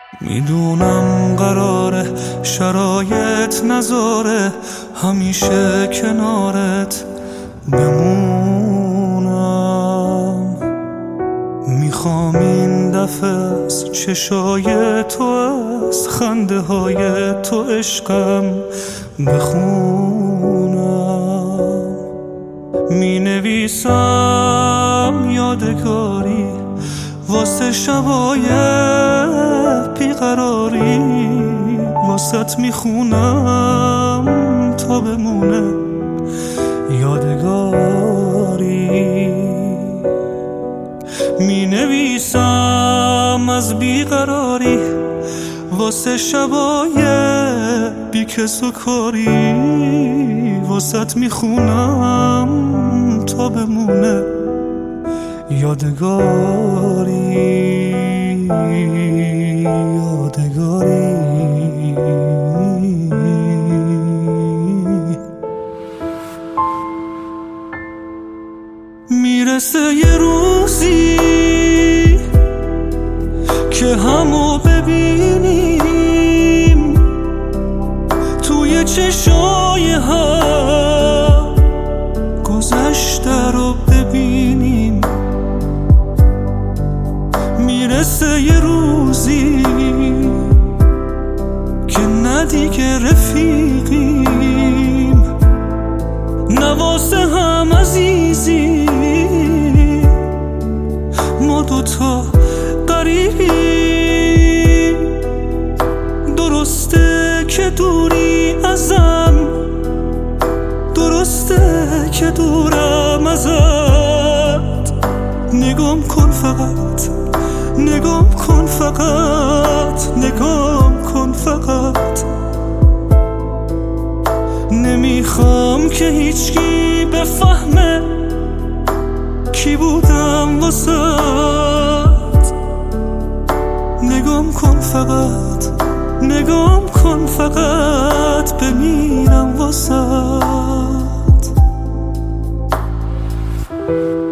میدونم قراره شرایط نذاره همیشه کنارت بمونم. میخوام این دفعه از چشای تو، از خنده های تو عشقم بخونم. می نویسم یادگاری واسه شبای بیقراری، واسط میخونم تا بمونه یادگاری. می نویسم از بیقراری واسه شبای بی کس و کاری، واسط میخونم تا بمونه یادگاری. میرسه یه روزی که همو ببینیم توی چشای هم، گذشته رو ببینیم. میرسه یه روزی که نه دیگه رفیقیم، نه واسه هم عزیزی، ما دوتا قریبیم. درسته که دوری ازم، درسته که دورم ازت. نگام کن فقط، نگام کن فقط، نگام کن فقط. نمیخوام که هیچکی بفهمه کی بودم واسط. نگام کن فقط، نگام کن فقط، بمیرم واسط.